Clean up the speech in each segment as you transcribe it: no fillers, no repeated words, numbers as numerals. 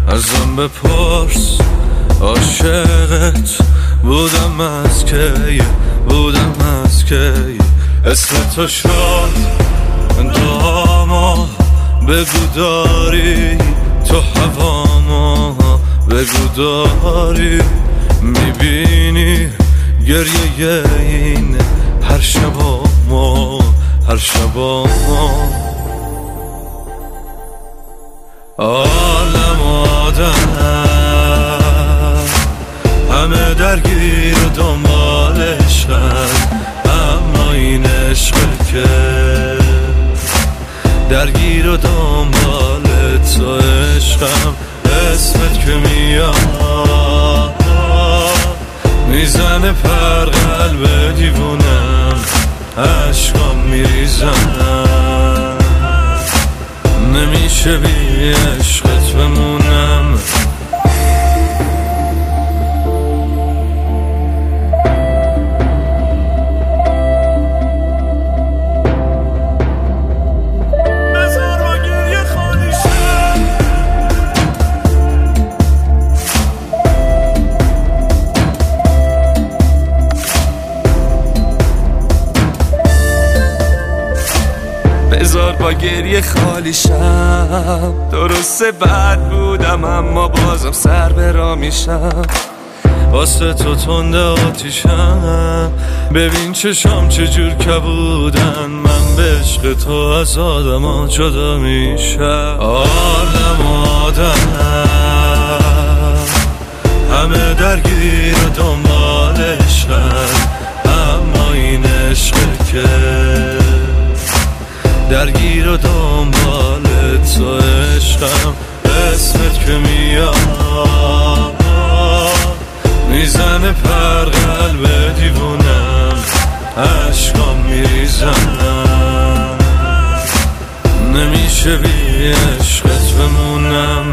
ازم بپرس عاشقت بودم از کی، بودم از کی. اسم تو شد داما، بگو داری تو هواما، بگو داری میبینی گریه این هر شبا ما، هر شبا ما. عالم آدم همه درگیر و دنبال عشقن، اما این عشق که درگیر و دنبال تو عشقم. اسمت که میاد میزنه پر قلب دیوونم، عشقام میریزن نمیشه بی عشقت بمونم. بذار با گریه خالی شم، درسته بد بودم اما بازم سر برا میشم. واسه تو تنده آتیشم، ببین چشام چجور کبودن، من به عشق تو از آدم ها جدا میشم. عالم آدم همه درگیر و دنبال عشقن، اما این عشق که درگیر و دنبال تو عشقم. اسمت که میاد میزنه پر قلب دیوونم، عشقام میریزن نمیشه بی عشقت بمونم.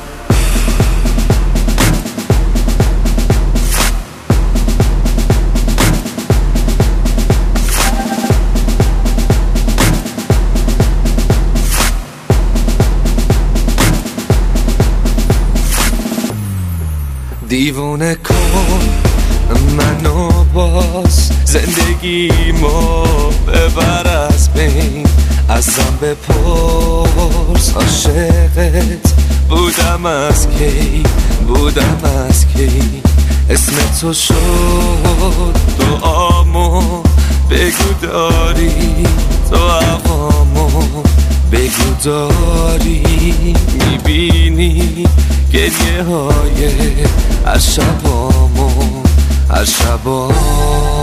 دیوونه کن منو باز، زندگیمو ببر از بین، ازم بپرس عاشقت بودم از کی، بودم از کی. اسم تو شد دعامو، بگو داری تو هوامو، بگو داری میبینی گریه های هر شبامو، هر شبامو.